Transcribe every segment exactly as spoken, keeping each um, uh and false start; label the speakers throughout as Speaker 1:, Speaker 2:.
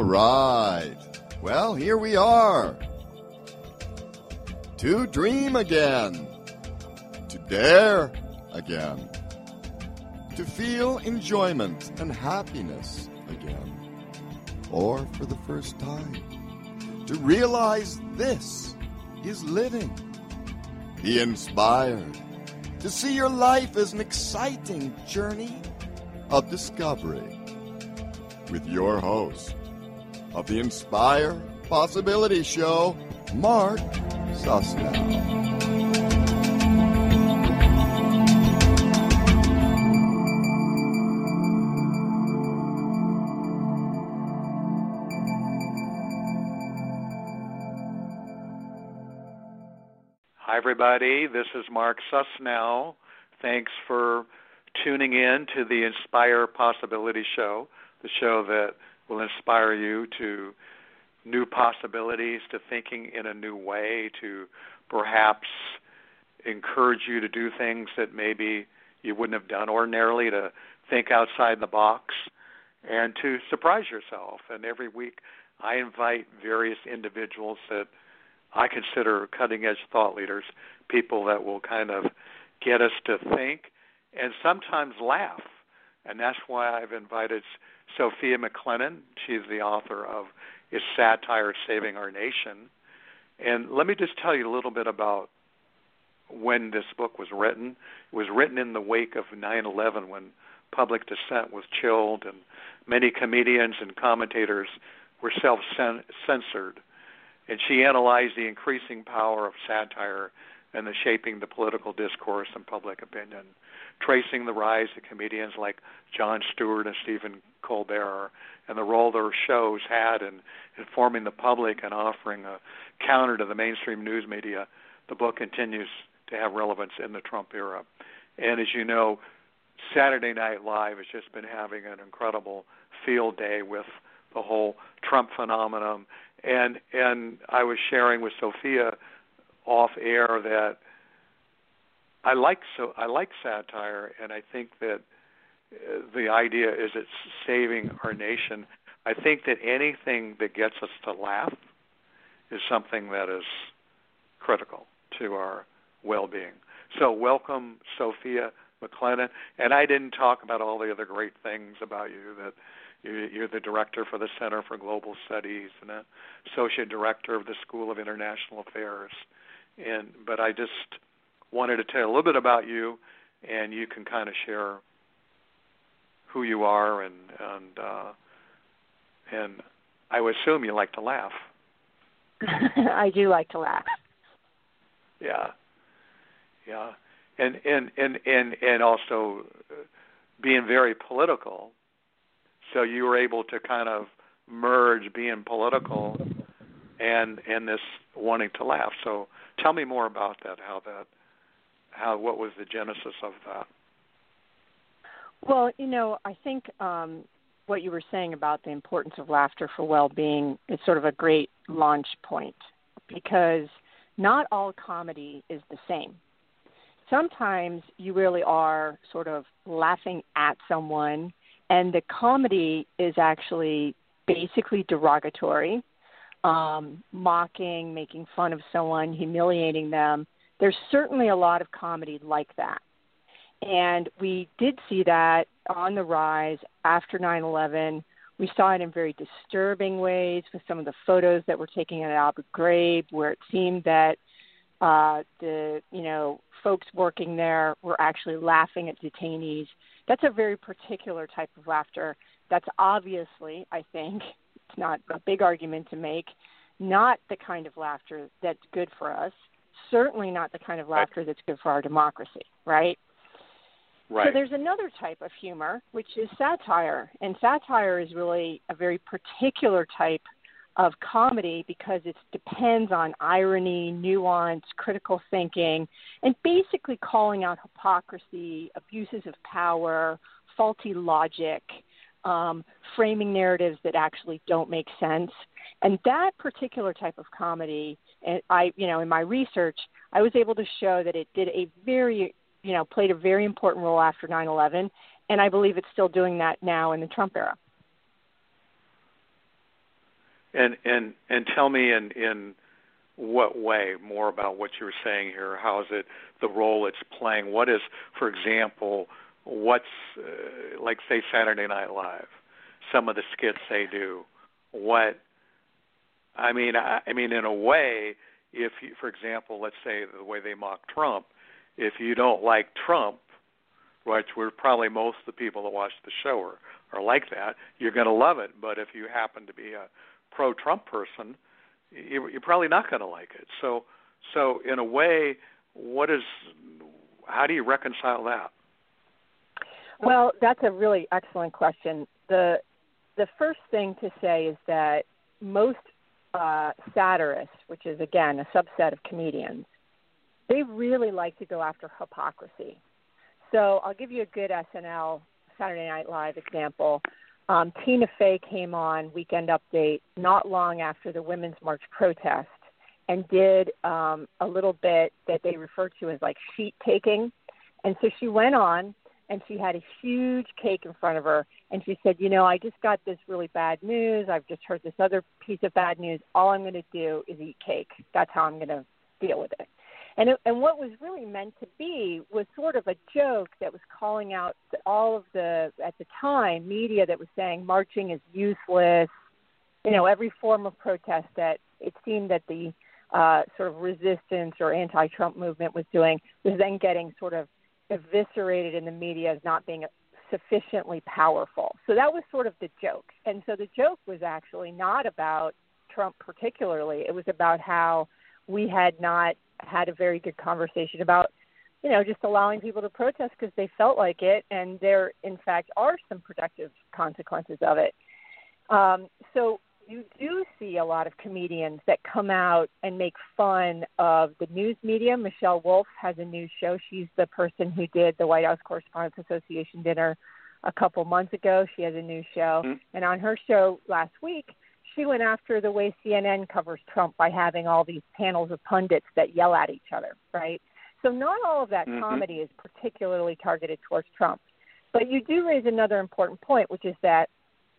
Speaker 1: right. Well, here we are. To dream again. To dare again. To feel enjoyment and happiness again. Or for the first time. To realize this is living. Be inspired. To see your life as an exciting journey of discovery. With your host of the Inspire Possibility Show, Mark Susnow.
Speaker 2: Hi, everybody. This is Mark Susnow. Thanks for tuning in to the Inspire Possibility Show, the show that will inspire you to new possibilities, to thinking in a new way, to perhaps encourage you to do things that maybe you wouldn't have done ordinarily, to think outside the box, and to surprise yourself. And every week I invite various individuals that I consider cutting-edge thought leaders, people that will kind of get us to think and sometimes laugh. And that's why I've invited Sophia McLennan. She's the author of Is Satire Saving Our Nation? And let me just tell you a little bit about when this book was written. It was written in the wake of nine eleven, when public dissent was chilled and many comedians and commentators were self-censored. And she analyzed the increasing power of satire and the shaping the political discourse and public opinion, tracing the rise of comedians like Jon Stewart and Stephen Colbert and the role their shows had in informing the public and offering a counter to the mainstream news media. The book continues to have relevance in the Trump era. And as you know, Saturday Night Live has just been having an incredible field day with the whole Trump phenomenon. And and I was sharing with Sophia off air that I like so I like satire, and I think that uh, the idea is it's saving our nation. I think that anything that gets us to laugh is something that is critical to our well-being. So welcome, Sophia McLennan. And I didn't talk about all the other great things about you, that you're the director for the Center for Global Studies and an associate director of the School of International Affairs. And but I just wanted to tell you a little bit about you, and you can kind of share who you are, and and uh, and I would assume you like to laugh.
Speaker 3: I do like to laugh.
Speaker 2: Yeah, yeah, and and and and and also being very political. So you were able to kind of merge being political and and this wanting to laugh. So tell me more about that. How that, how what was the genesis of that?
Speaker 3: Well, you know, I think um, what you were saying about the importance of laughter for well-being is sort of a great launch point, because not all comedy is the same. Sometimes you really are sort of laughing at someone, and the comedy is actually basically derogatory, um, mocking, making fun of someone, humiliating them. There's certainly a lot of comedy like that. And we did see that on the rise after nine eleven. We saw it in very disturbing ways with some of the photos that were taken at Abu Ghraib, where it seemed that uh, the, you know, folks working there were actually laughing at detainees. That's a very particular type of laughter. That's obviously, I think, it's not a big argument to make, not the kind of laughter that's good for us, certainly not the kind of laughter that's good for our democracy, right?
Speaker 2: Right.
Speaker 3: So there's another type of humor, which is satire. And satire is really a very particular type of comedy because it depends on irony, nuance, critical thinking, and basically calling out hypocrisy, abuses of power, faulty logic, um, framing narratives that actually don't make sense. And that particular type of comedy, and I, you know, in my research, I was able to show that it did a very, you know, played a very important role after nine eleven, and I believe it's still doing that now in the Trump era.
Speaker 2: And and and tell me in in what way more about what you were saying here. How is it the role it's playing? What is, for example, what's uh, like say Saturday Night Live, some of the skits they do. What I mean, I, I mean, in a way, if you, for example, let's say the way they mock Trump, if you don't like Trump, which we're probably most of the people that watch the show are, are like that, you're going to love it. But if you happen to be a pro-Trump person, you, you're probably not going to like it. So, so in a way, what is, how do you reconcile that?
Speaker 3: Well, that's a really excellent question. The the first thing to say is that most uh, satirists, which is, again, a subset of comedians, they really like to go after hypocrisy. So I'll give you a good S N L, Saturday Night Live example. Um, Tina Fey came on Weekend Update not long after the Women's March protest and did um, a little bit that they refer to as like sheet taking. And so she went on and she had a huge cake in front of her. And she said, you know, I just got this really bad news. I've just heard this other piece of bad news. All I'm going to do is eat cake. That's how I'm going to deal with it. And it, and what was really meant to be was sort of a joke that was calling out all of the, at the time, media that was saying marching is useless. You know, every form of protest that it seemed that the uh, sort of resistance or anti-Trump movement was doing was then getting sort of eviscerated in the media as not being sufficiently powerful. So that was sort of the joke. And so the joke was actually not about Trump particularly. It was about how we had not had a very good conversation about, you know, just allowing people to protest because they felt like it, and there, in fact, are some productive consequences of it. Um, so you do see a lot of comedians that come out and make fun of the news media. Michelle Wolf has a news show. She's the person who did the White House Correspondents Association dinner a couple months ago. She has a news show. Mm-hmm. And on her show last week, she went after the way C N N covers Trump by having all these panels of pundits that yell at each other, right? So not all of that mm-hmm. comedy is particularly targeted towards Trump. But you do raise another important point, which is that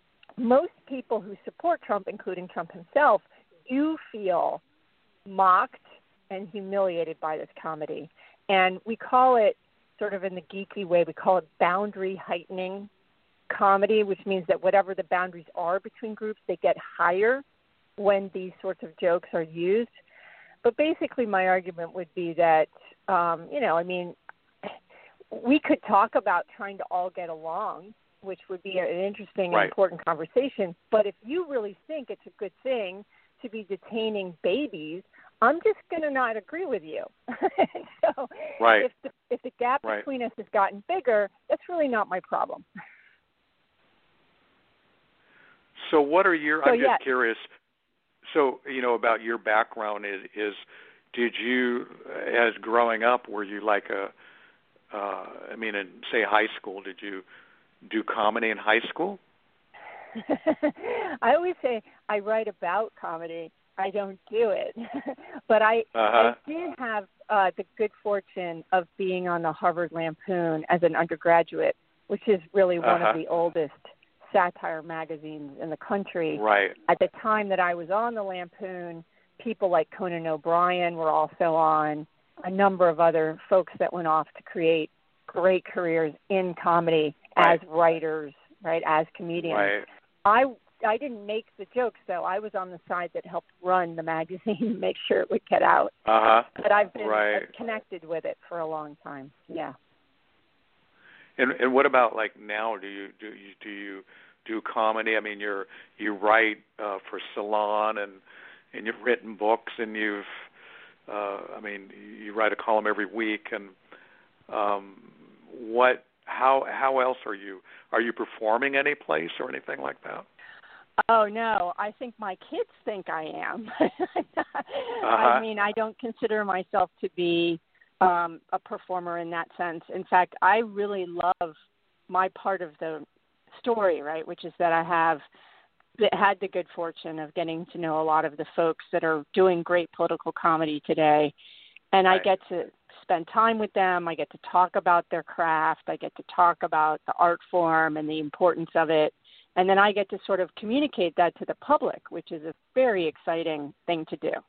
Speaker 3: most people who support Trump, including Trump himself, do feel mocked and humiliated by this comedy. And we call it, sort of in the geeky way, we call it boundary heightening comedy, which means that whatever the boundaries are between groups, they get higher when these sorts of jokes are used. But basically my argument would be that, um, you know, I mean, we could talk about trying to all get along, which would be an interesting
Speaker 2: right.
Speaker 3: and important conversation. But if you really think it's a good thing to be detaining babies, I'm just going to not agree with you. so
Speaker 2: right.
Speaker 3: if, the, if the gap
Speaker 2: right.
Speaker 3: between us has gotten bigger, that's really not my problem.
Speaker 2: So what are your,
Speaker 3: so,
Speaker 2: I'm just
Speaker 3: yeah.
Speaker 2: curious, so, you know, about your background is, is did you, as growing up, were you like a, uh, I mean, in, say, high school, did you do comedy in high school?
Speaker 3: I always say I write about comedy. I don't do it. but I,
Speaker 2: uh-huh.
Speaker 3: I did have uh, the good fortune of being on the Harvard Lampoon as an undergraduate, which is really one
Speaker 2: uh-huh.
Speaker 3: of the oldest satire magazines in the country.
Speaker 2: Right.
Speaker 3: At the time that I was on the Lampoon, people like Conan O'Brien were also on, a number of other folks that went off to create great careers in comedy
Speaker 2: right.
Speaker 3: as writers, right, as comedians.
Speaker 2: Right.
Speaker 3: I I didn't make the jokes, though. I was on the side that helped run the magazine and make sure it would get out.
Speaker 2: Uh-huh.
Speaker 3: But I've been
Speaker 2: right.
Speaker 3: connected with it for a long time. Yeah.
Speaker 2: And and what about like now? Do you do you do you do comedy? I mean, you're you write uh, for Salon, and and you've written books, and you've uh, I mean, you write a column every week. And um, what? How how else are you? Are you performing any place or anything like that?
Speaker 3: Oh no, I think my kids think I am.
Speaker 2: uh-huh.
Speaker 3: I mean, I don't consider myself to be um, a performer in that sense. In fact, I really love my part of the story, right, which is that I have had the good fortune of getting to know a lot of the folks that are doing great political comedy today, and right. I get to spend time with them. I get to talk about their craft. I get to talk about the art form and the importance of it. And then I get to sort of communicate that to the public, which is a very exciting thing to do.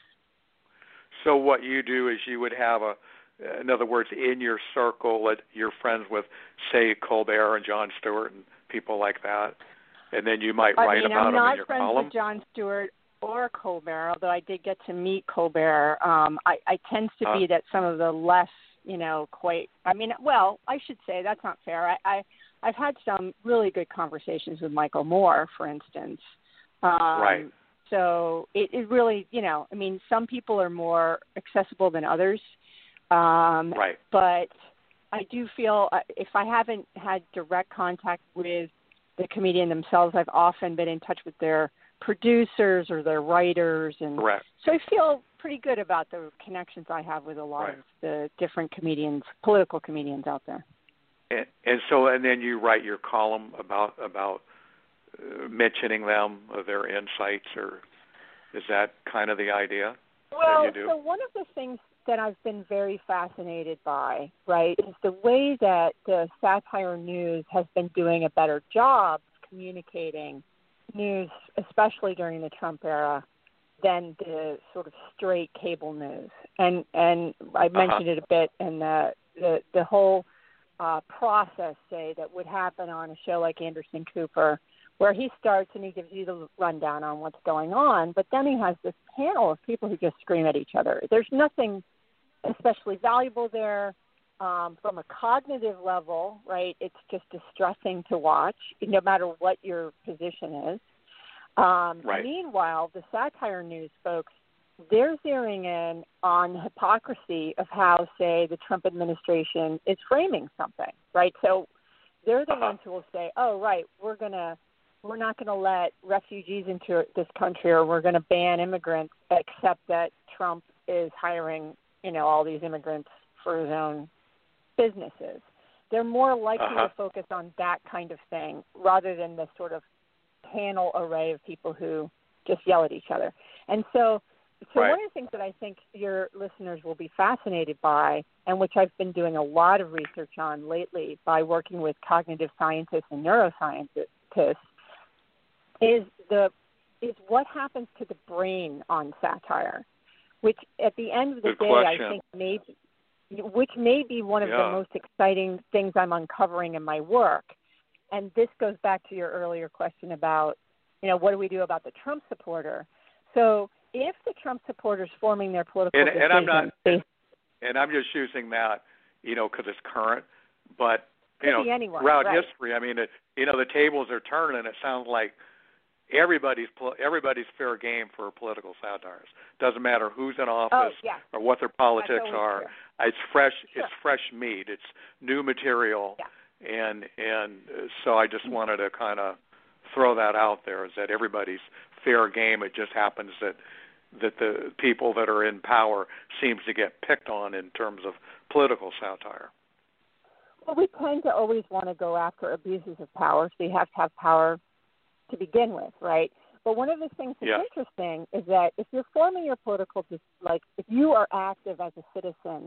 Speaker 2: So what you do is you would have a, in other words, in your circle, that you're friends with, say, Colbert and Jon Stewart and people like that, and then you might
Speaker 3: I
Speaker 2: write
Speaker 3: mean,
Speaker 2: about
Speaker 3: I'm
Speaker 2: them
Speaker 3: not
Speaker 2: in your
Speaker 3: friends
Speaker 2: column?
Speaker 3: with Jon Stewart or Colbert, although I did get to meet Colbert. Um, I, I tend to
Speaker 2: uh,
Speaker 3: be that some of the less, you know, quite, I mean, well, I should say that's not fair. I, I, I've had some really good conversations with Michael Moore, for instance. Um,
Speaker 2: right.
Speaker 3: So it, it really, you know, I mean, some people are more accessible than others. Um,
Speaker 2: right.
Speaker 3: But I do feel uh, if I haven't had direct contact with the comedian themselves, I've often been in touch with their producers or their writers. And
Speaker 2: Correct.
Speaker 3: so I feel pretty good about the connections I have with a lot
Speaker 2: right.
Speaker 3: of the different comedians, political comedians out there.
Speaker 2: And, and so, and then you write your column about about uh, mentioning them, uh, their insights, or is that kind of the idea
Speaker 3: well,
Speaker 2: that you do?
Speaker 3: So one of the things that I've been very fascinated by, right, is the way that the satire news has been doing a better job communicating news, especially during the Trump era, than the sort of straight cable news. And and I mentioned
Speaker 2: uh-huh.
Speaker 3: it a bit in the the, the whole uh, process, say, that would happen on a show like Anderson Cooper, where he starts and he gives you the rundown on what's going on, but then he has this panel of people who just scream at each other. There's nothing especially valuable there. Um, from a cognitive level, right, it's just distressing to watch, no matter what your position is. Um,
Speaker 2: right.
Speaker 3: Meanwhile, the satire news folks, they're zeroing in on hypocrisy of how, say, the Trump administration is framing something, right? So they're the
Speaker 2: uh-huh.
Speaker 3: ones who will say, oh, right, we're going to we're not going to let refugees into this country, or we're going to ban immigrants, except that Trump is hiring, you know, all these immigrants for his own businesses. They're more likely
Speaker 2: uh-huh.
Speaker 3: to focus on that kind of thing rather than the sort of panel array of people who just yell at each other. And so, so
Speaker 2: right.
Speaker 3: one of the things that I think your listeners will be fascinated by, and which I've been doing a lot of research on lately by working with cognitive scientists and neuroscientists, is the is what happens to the brain on satire, which at the end of the
Speaker 2: Good
Speaker 3: day,
Speaker 2: question.
Speaker 3: I think maybe, which may be one of
Speaker 2: yeah.
Speaker 3: the most exciting things I'm uncovering in my work. And this goes back to your earlier question about, you know, what do we do about the Trump supporter? So if the Trump supporters forming their political
Speaker 2: and,
Speaker 3: decisions,
Speaker 2: and I'm not,
Speaker 3: based,
Speaker 2: and I'm just using that, you know, because it's current, but you
Speaker 3: could
Speaker 2: know,
Speaker 3: be anyone,
Speaker 2: throughout
Speaker 3: right.
Speaker 2: history, I mean, it, you know, the tables are turning. It sounds like everybody's everybody's fair game for political satires. Doesn't matter who's in office
Speaker 3: oh, yeah.
Speaker 2: or what their politics are.
Speaker 3: True.
Speaker 2: It's fresh.
Speaker 3: Sure.
Speaker 2: It's fresh meat. It's new material.
Speaker 3: Yeah.
Speaker 2: And and so I just wanted to kind of throw that out there, is that everybody's fair game. It just happens that that the people that are in power seems to get picked on in terms of political satire.
Speaker 3: Well, we tend to always want to go after abuses of power, so you have to have power to begin with, right? But one of the things that's
Speaker 2: yeah.
Speaker 3: interesting is that if you're forming your political, like if you are active as a citizen,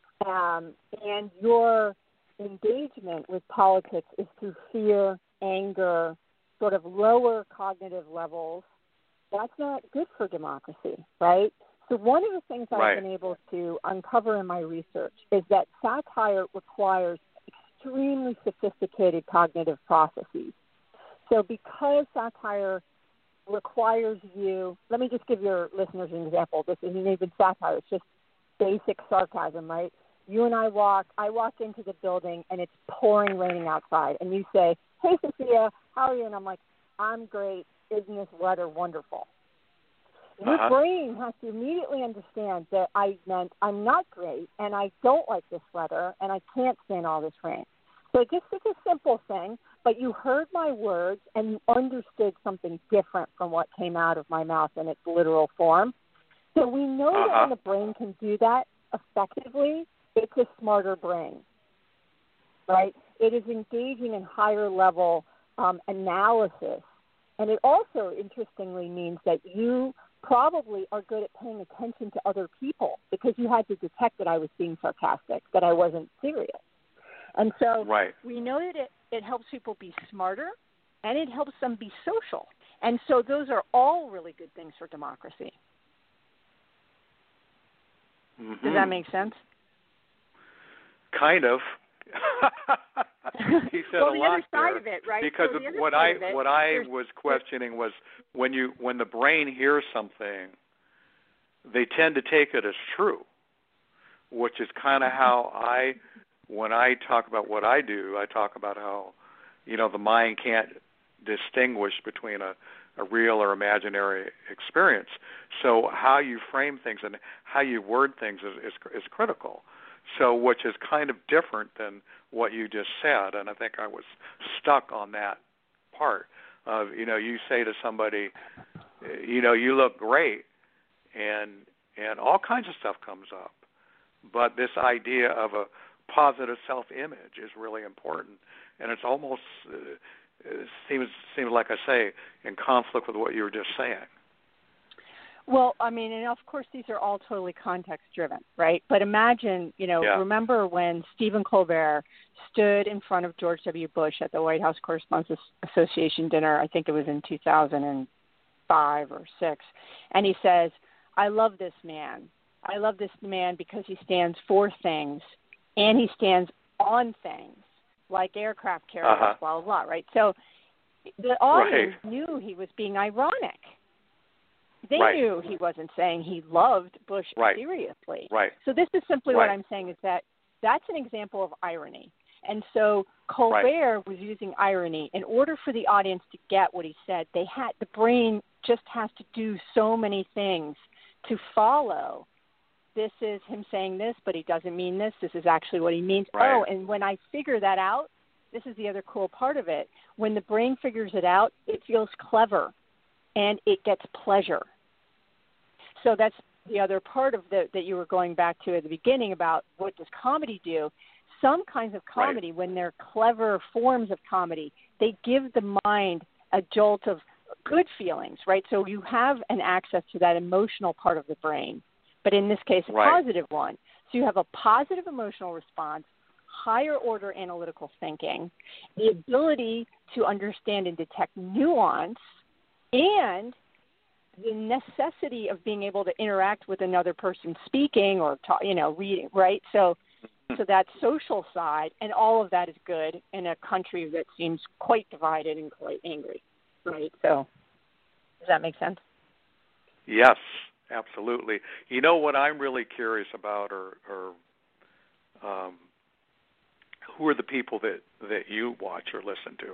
Speaker 3: um, and your engagement with politics is through fear, anger, sort of lower cognitive levels, that's not good for democracy, right? So one of the things
Speaker 2: right.
Speaker 3: I've been able to uncover in my research is that satire requires extremely sophisticated cognitive processes. So because satire requires you, let me just give your listeners an example. This isn't even satire, it's just basic sarcasm, right? You and I walk, I walk into the building and it's pouring raining outside, and you say, hey, Sophia, how are you? And I'm like, I'm great. Isn't this weather wonderful? Your
Speaker 2: uh-huh.
Speaker 3: brain has to immediately understand that I meant I'm not great and I don't like this weather and I can't stand all this rain. So just it's a simple thing, but you heard my words and you understood something different from what came out of my mouth in its literal form. So we know
Speaker 2: uh-huh.
Speaker 3: that when the brain can do that effectively, it's a smarter brain, right? It is engaging in higher level um, analysis. And it also, interestingly, means that you probably are good at paying attention to other people because you had to detect that I was being sarcastic, that I wasn't serious. And so
Speaker 2: right.
Speaker 3: we know that it, it helps people be smarter, and it helps them be social. And so those are all really good things for democracy.
Speaker 2: Mm-hmm.
Speaker 3: Does that make sense?
Speaker 2: Kind of. He said
Speaker 3: well,
Speaker 2: a
Speaker 3: the
Speaker 2: lot
Speaker 3: other side
Speaker 2: there,
Speaker 3: of it, right?
Speaker 2: because
Speaker 3: so
Speaker 2: what I
Speaker 3: it,
Speaker 2: what I was questioning was when you when the brain hears something, they tend to take it as true, which is kind of how I, when I talk about what I do, I talk about how, you know, the mind can't distinguish between a, a real or imaginary experience. So how you frame things and how you word things is, is, is critical. So which is kind of different than what you just said, and I think I was stuck on that part of, you know, you say to somebody, you know, you look great, and and all kinds of stuff comes up. But this idea of a positive self-image is really important, and it's almost uh, it seems seems like I say in conflict with what you were just saying.
Speaker 3: Well, I mean, and of course these are all totally context-driven, right? But imagine, you know,
Speaker 2: yeah.
Speaker 3: remember when Stephen Colbert stood in front of George W. Bush at the White House Correspondents Association dinner, I think it was in two thousand five or six, and he says, I love this man. I love this man because he stands for things, and he stands on things, like aircraft carriers,
Speaker 2: uh-huh.
Speaker 3: blah, blah, blah, right? So the audience
Speaker 2: right.
Speaker 3: knew he was being ironic. They
Speaker 2: right.
Speaker 3: knew he wasn't saying he loved Bush
Speaker 2: right.
Speaker 3: seriously.
Speaker 2: Right.
Speaker 3: So this is simply
Speaker 2: right.
Speaker 3: what I'm saying is that that's an example of irony. And so Colbert
Speaker 2: right.
Speaker 3: was using irony. In order for the audience to get what he said, they had the brain just has to do so many things to follow. This is him saying this, but he doesn't mean this. This is actually what he means.
Speaker 2: Right.
Speaker 3: Oh, and when I figure that out, this is the other cool part of it. When the brain figures it out, it feels clever. And it gets pleasure. So that's the other part of the, that you were going back to at the beginning about what does comedy do. Some kinds of comedy,
Speaker 2: right.
Speaker 3: when they're clever forms of comedy, they give the mind a jolt of good feelings, right? So you have an access to that emotional part of the brain, but in this case, a
Speaker 2: right.
Speaker 3: positive one. So you have a positive emotional response, higher order analytical thinking, the ability to understand and detect nuance, and the necessity of being able to interact with another person speaking or, talk, you know, reading, right? So so that social side, and all of that is good in a country that seems quite divided and quite angry, right? So does that make sense?
Speaker 2: Yes, absolutely. You know what I'm really curious about are, are um, who are the people that, that you watch or listen to?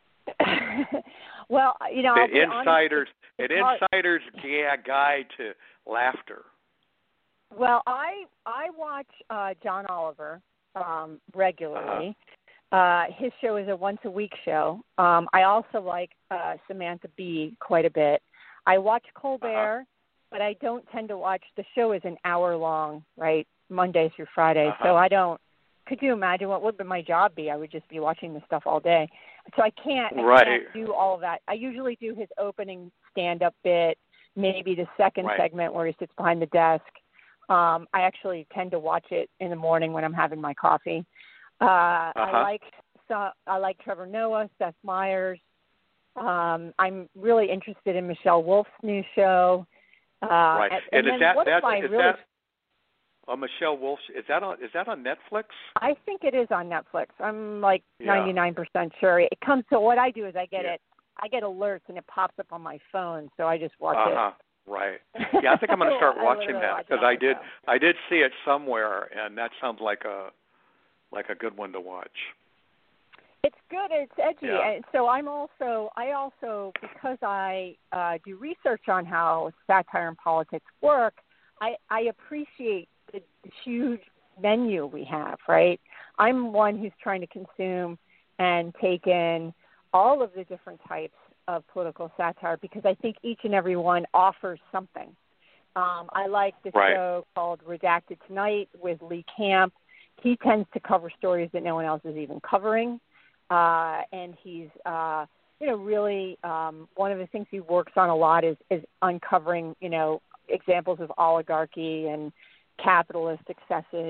Speaker 3: Well, you know,
Speaker 2: the
Speaker 3: I'll be
Speaker 2: insiders,
Speaker 3: honest,
Speaker 2: an insider's yeah, guide to laughter.
Speaker 3: Well, I I watch uh, John Oliver um, regularly. Uh-huh. Uh, his show is a once a week show. Um, I also like uh, Samantha Bee quite a bit. I watch Colbert, uh-huh. but I don't tend to watch. The show is an hour long, right, Monday through Friday.
Speaker 2: Uh-huh.
Speaker 3: So I don't. Could you imagine what would my job be? I would just be watching this stuff all day. So I can't, I
Speaker 2: right.
Speaker 3: can't do all of that. I usually do his opening stand-up bit, maybe the second
Speaker 2: right.
Speaker 3: segment where he sits behind the desk. Um, I actually tend to watch it in the morning when I'm having my coffee. Uh,
Speaker 2: uh-huh.
Speaker 3: I like so, I like Trevor Noah, Seth Meyers. Um, I'm really interested in Michelle Wolf's new show. Uh,
Speaker 2: right,
Speaker 3: and,
Speaker 2: and,
Speaker 3: and
Speaker 2: is that
Speaker 3: one
Speaker 2: that
Speaker 3: of my
Speaker 2: is
Speaker 3: really,
Speaker 2: that uh, Michelle Wolf? Is that on is that on Netflix?
Speaker 3: I think it is on Netflix. I'm like
Speaker 2: yeah.
Speaker 3: ninety-nine percent sure. It comes. So what I do is I get
Speaker 2: yeah.
Speaker 3: it. I get alerts and it pops up on my phone, so I just watch
Speaker 2: uh-huh.
Speaker 3: it.
Speaker 2: Right. Yeah, I think I'm going to start watching that
Speaker 3: watch
Speaker 2: because I did.
Speaker 3: show.
Speaker 2: I did see it somewhere, and that sounds like a like a good one to watch.
Speaker 3: It's good. It's edgy,
Speaker 2: yeah.
Speaker 3: and so I'm also. I also because I uh, do research on how satire and politics work. I, I appreciate the, the huge menu we have. Right. I'm one who's trying to consume and take in all of the different types of political satire because I think each and every one offers something. Um, I like the
Speaker 2: right.
Speaker 3: show called Redacted Tonight with Lee Camp. He tends to cover stories that no one else is even covering, uh, and he's uh, you know really um, one of the things he works on a lot is, is uncovering you know examples of oligarchy and capitalist excesses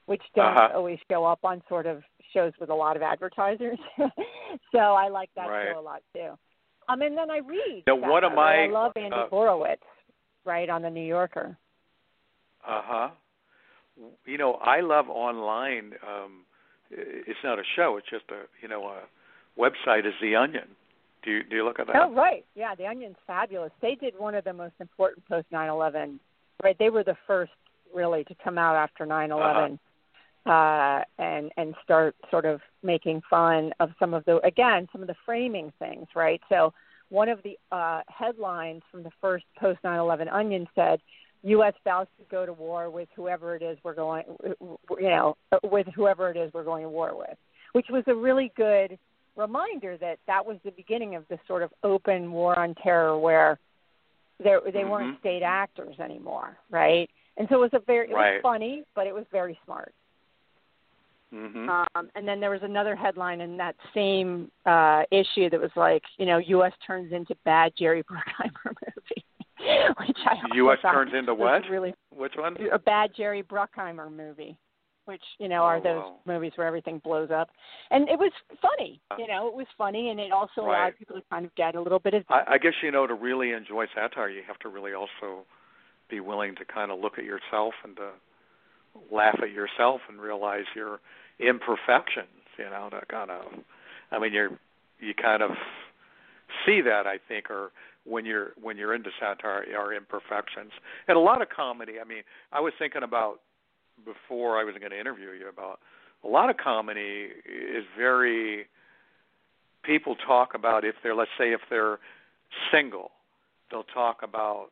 Speaker 3: which don't
Speaker 2: uh-huh.
Speaker 3: always show up on sort of shows with a lot of advertisers. So I like that
Speaker 2: right.
Speaker 3: show a lot too. Um, and then I read.
Speaker 2: Now, one of my,
Speaker 3: I love Andy
Speaker 2: uh,
Speaker 3: Borowitz, right, on the New Yorker.
Speaker 2: Uh huh. You know, I love online. Um, it's not a show; it's just a you know a website. Is The Onion? Do you do you look at that?
Speaker 3: Oh, right. Yeah, The Onion's fabulous. They did one of the most important post nine eleven. Right, they were the first really to come out after nine eleven uh-huh. uh, and and start sort of making fun of some of the again some of the framing things. Right. So one of the uh, headlines from the first post nine eleven Onion said, U S vows to go to war with whoever it is we're going, you know, with whoever it is we're going to war with, which was a really good reminder that that was the beginning of this sort of open war on terror where they they
Speaker 2: mm-hmm.
Speaker 3: weren't state actors anymore, right? And so it was a very, it
Speaker 2: right.
Speaker 3: was funny, but it was very smart.
Speaker 2: Mm-hmm.
Speaker 3: Um, and then there was another headline in that same uh, issue that was like, you know, U S turns into bad Jerry Bruckheimer movie. Which I
Speaker 2: U S turns into what?
Speaker 3: Really,
Speaker 2: Which one?
Speaker 3: A bad Jerry Bruckheimer movie, which, you know,
Speaker 2: oh,
Speaker 3: are those
Speaker 2: wow.
Speaker 3: movies where everything blows up. And it was funny, you know, it was funny, and it also
Speaker 2: right.
Speaker 3: allowed people to kind of get a little bit of...
Speaker 2: I, I guess, you know, to really enjoy satire, you have to really also be willing to kind of look at yourself and to laugh at yourself and realize your imperfections, you know, to kind of... I mean, you're you kind of see that, I think, or... when you're when you're into satire are imperfections. And a lot of comedy, I mean, I was thinking about, before I was going to interview you, about a lot of comedy is very, people talk about if they're, let's say if they're single, they'll talk about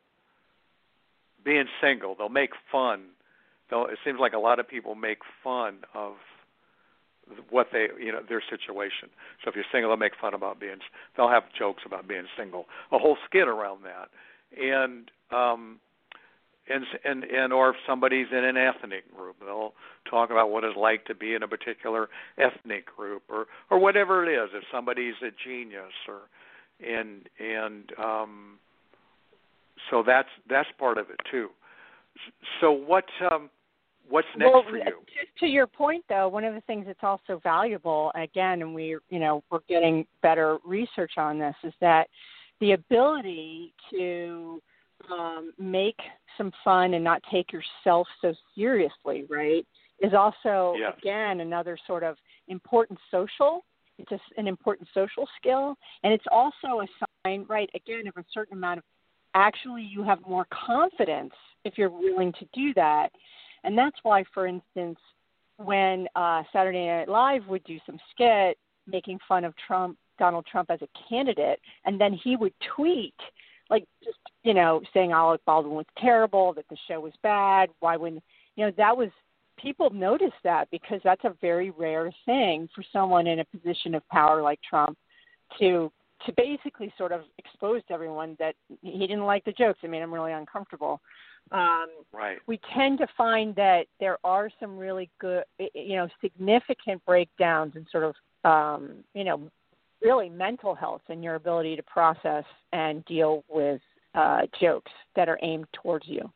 Speaker 2: being single. They'll make fun. They'll, it seems like a lot of people make fun of what they, you know, their situation. So if you're single, they'll make fun about being, they'll have jokes about being single, a whole skit around that. And, um, and, and, and, or if somebody's in an ethnic group, they'll talk about what it's like to be in a particular ethnic group, or, or whatever it is, if somebody's a genius, or, and, and, um, so that's, that's part of it too. So what, um, what's next
Speaker 3: well,
Speaker 2: for you?
Speaker 3: Just to your point, though, one of the things that's also valuable, again, and we, you know, we're getting better research on this, is that the ability to um, make some fun and not take yourself so seriously, right, is also,
Speaker 2: yes.
Speaker 3: again, another sort of important social. It's a, an important social skill, and it's also a sign, right, again, of a certain amount of, actually you have more confidence if you're willing to do that. And that's why, for instance, when uh, Saturday Night Live would do some skit making fun of Trump, Donald Trump as a candidate, and then he would tweet, like, just, you know, saying Alec Baldwin was terrible, that the show was bad, why wouldn't, you know, that was, people noticed that because that's a very rare thing for someone in a position of power like Trump to to basically sort of expose to everyone that he didn't like the jokes. It made him really uncomfortable. Um,
Speaker 2: right.
Speaker 3: We tend to find that there are some really good, you know, significant breakdowns in sort of, um, you know, really mental health and your ability to process and deal with uh, jokes that are aimed towards you.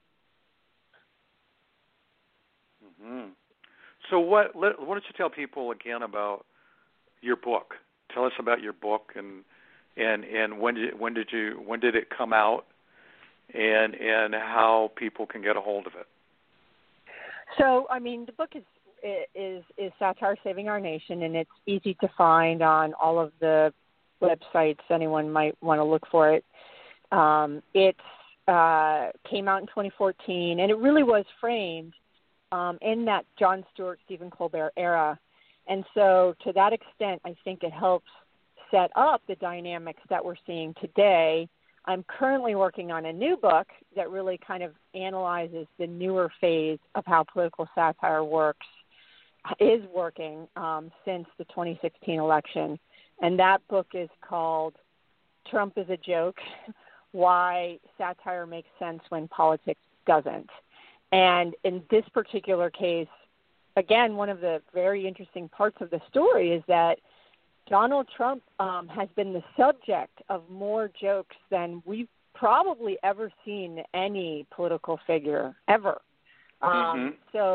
Speaker 2: Mm-hmm. So what? Let, why don't you tell people again about your book? Tell us about your book and and and when did when did you when did it come out? And and how people can get a hold of it.
Speaker 3: So, I mean, the book is is is Satire Saving Our Nation, and it's easy to find on all of the websites anyone might want to look for it. Um, it uh, came out in twenty fourteen, and it really was framed um, in that Jon Stewart, Stephen Colbert era. And so, to that extent, I think it helps set up the dynamics that we're seeing today. I'm currently working on a new book that really kind of analyzes the newer phase of how political satire works, is working um, since the twenty sixteen election. And that book is called Trump is a Joke, Why Satire Makes Sense When Politics Doesn't. And in this particular case, again, one of the very interesting parts of the story is that Donald Trump um, has been the subject of more jokes than we've probably ever seen any political figure ever. Um,
Speaker 2: mm-hmm.
Speaker 3: So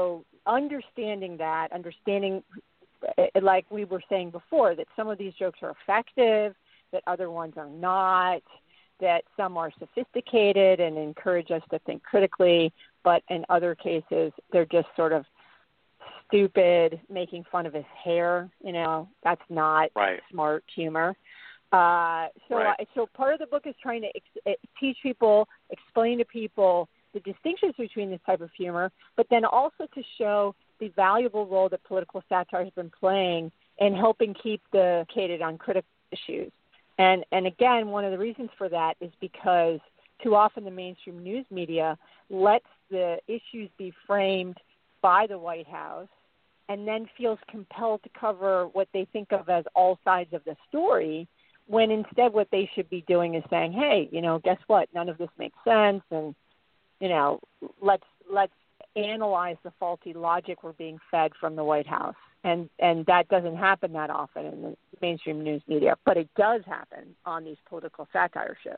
Speaker 3: understanding that, understanding, like we were saying before, that some of these jokes are effective, that other ones are not, that some are sophisticated and encourage us to think critically, but in other cases, they're just sort of stupid, making fun of his hair. You know, that's not
Speaker 2: right.
Speaker 3: smart humor. Uh, so,
Speaker 2: right.
Speaker 3: I, so part of the book is trying to ex- teach people, explain to people the distinctions between this type of humor, but then also to show the valuable role that political satire has been playing in helping keep the educated on critical issues. And and again, one of the reasons for that is because too often the mainstream news media lets the issues be framed by the White House and then feels compelled to cover what they think of as all sides of the story, when instead what they should be doing is saying, hey, you know, guess what? None of this makes sense, and, you know, let's let's analyze the faulty logic we're being fed from the White House. And and that doesn't happen that often in the mainstream news media, but it does happen on these political satire shows.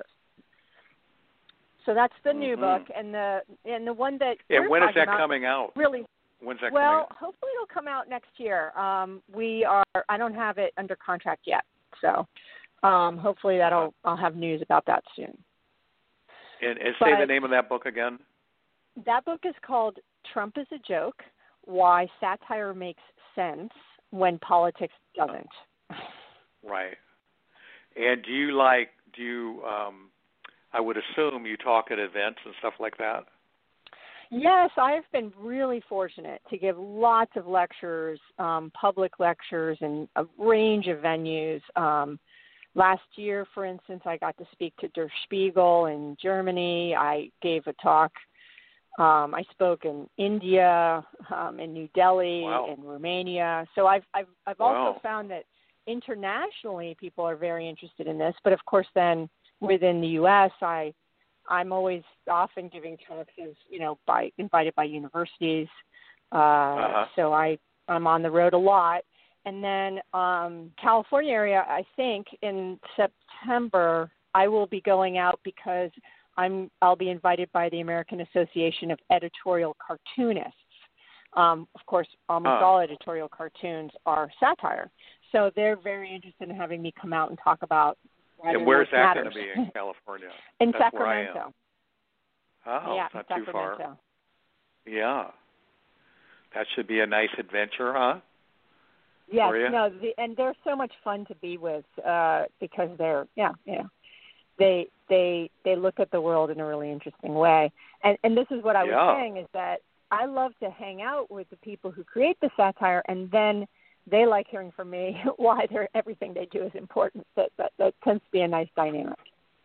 Speaker 3: So that's the mm-hmm. new book, and the and the one that
Speaker 2: yeah.
Speaker 3: we're
Speaker 2: When is that
Speaker 3: about,
Speaker 2: coming out?
Speaker 3: Really?
Speaker 2: When's that
Speaker 3: well,
Speaker 2: coming out?
Speaker 3: hopefully it'll come out next year. Um, we are. I don't have it under contract yet, so um, hopefully that'll. I'll have news about that soon.
Speaker 2: And, and
Speaker 3: but
Speaker 2: say the name of that book again.
Speaker 3: That book is called "Trump is a Joke: Why Satire Makes Sense When Politics Doesn't."
Speaker 2: Right. And do you like? Do you? Um, I would assume you talk at events and stuff like that.
Speaker 3: Yes, I've been really fortunate to give lots of lectures, um, public lectures, in a range of venues. Um, last year, for instance, I got to speak to Der Spiegel in Germany. I gave a talk. Um, I spoke in India, um, in New Delhi,
Speaker 2: wow.
Speaker 3: in Romania. So I've I've, I've
Speaker 2: wow.
Speaker 3: also found that internationally people are very interested in this. But of course, then within the U S, I I'm always often giving talks as, you know, by invited by universities. Uh,
Speaker 2: uh-huh.
Speaker 3: So I, I'm on the road a lot. And then um, California area, I think in September, I will be going out because I'm, I'll be invited by the American Association of Editorial Cartoonists. Um, of course, almost
Speaker 2: huh.
Speaker 3: all editorial cartoons are satire. So they're very interested in having me come out and talk about.
Speaker 2: And where's that going to be in California?
Speaker 3: In
Speaker 2: That's
Speaker 3: Sacramento.
Speaker 2: Where I am. Oh,
Speaker 3: yeah,
Speaker 2: it's not
Speaker 3: Sacramento.
Speaker 2: too far. Yeah. That should be a nice adventure, huh?
Speaker 3: Yes,
Speaker 2: for you?
Speaker 3: no, the, and they're so much fun to be with uh, because they're, yeah, yeah. They they they look at the world in a really interesting way. And and this is what I
Speaker 2: yeah.
Speaker 3: was saying, is that I love to hang out with the people who create the satire, and then they like hearing from me why they're, everything they do is important. That, that that tends to be a nice dynamic.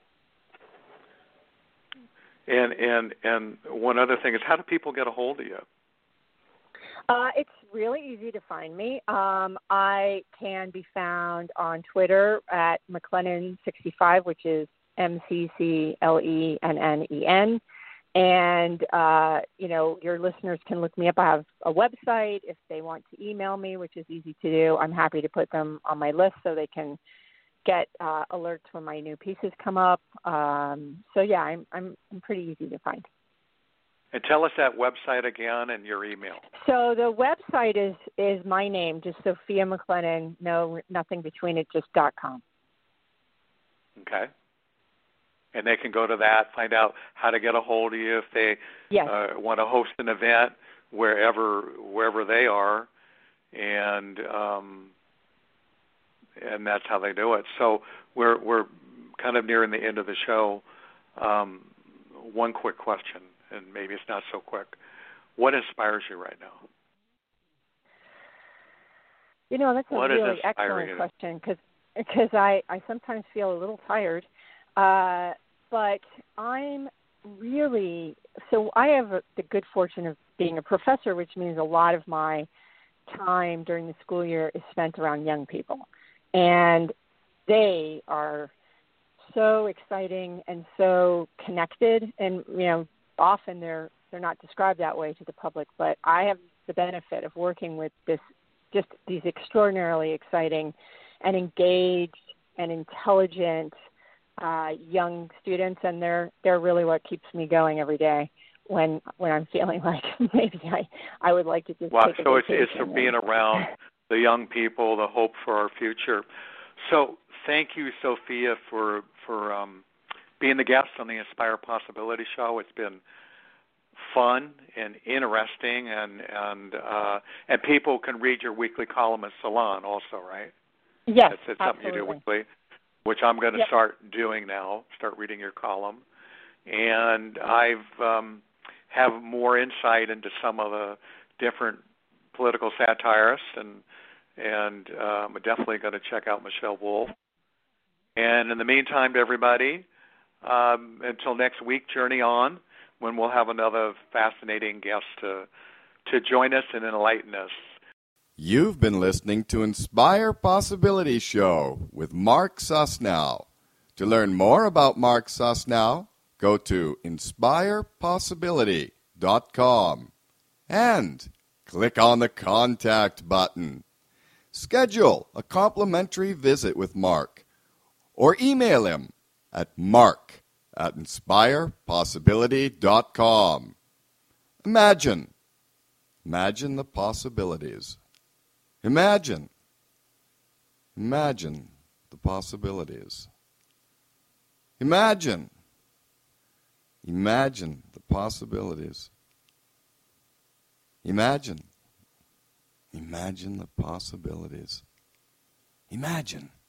Speaker 2: And and and one other thing is, how do people get a hold of you?
Speaker 3: Uh, it's really easy to find me. Um, I can be found on Twitter at McLennan sixty-five, which is M C C L E N N E N. And, uh, you know, your listeners can look me up. I have a website if they want to email me, which is easy to do. I'm happy to put them on my list so they can get uh, alerts when my new pieces come up. Um, so, yeah, I'm, I'm I'm pretty easy to find.
Speaker 2: And tell us that website again and your email.
Speaker 3: So the website is, is my name, just Sophia McLennan, no, nothing between it, just dot com.
Speaker 2: Okay. And they can go to that, find out how to get a hold of you if they
Speaker 3: yes.
Speaker 2: uh, want to host an event wherever wherever they are, and um, and that's how they do it. So we're we're kind of nearing the end of the show. Um, one quick question, and maybe it's not so quick. What inspires you right now?
Speaker 3: You know, that's a
Speaker 2: what
Speaker 3: really excellent question, because because I, I sometimes feel a little tired. Uh, but I'm really, so I have a, the good fortune of being a professor, which means a lot of my time during the school year is spent around young people. And they are so exciting and so connected. And, you know, often they're, they're not described that way to the public, but I have the benefit of working with this, just these extraordinarily exciting and engaged and intelligent Uh, young students, and they're they're really what keeps me going every day. when when I'm feeling like maybe I, I would like to just
Speaker 2: wow,
Speaker 3: take a
Speaker 2: so it's
Speaker 3: vacation.
Speaker 2: it's for being around the young people, the hope for our future. So thank you, Sophia, for for um, being the guest on the Inspire Possibility Show. It's been fun and interesting, and and uh, and people can read your weekly column at Salon also, right?
Speaker 3: Yes,
Speaker 2: it's, it's
Speaker 3: absolutely.
Speaker 2: something you do weekly, which I'm going to
Speaker 3: yep.
Speaker 2: start doing now. Start reading your column, and I've um, have more insight into some of the different political satirists, and and um, I'm definitely going to check out Michelle Wolf. And in the meantime, to everybody, um, until next week, journey on, when we'll have another fascinating guest to to join us and enlighten us.
Speaker 1: You've been listening to Inspire Possibility Show with Mark Susnow. To learn more about Mark Susnow, go to inspire possibility dot com and click on the Contact button. Schedule a complimentary visit with Mark or email him at mark at inspire possibility dot com. Imagine. Imagine the possibilities. Imagine. Imagine the possibilities. Imagine. Imagine the possibilities. Imagine. Imagine the possibilities. Imagine.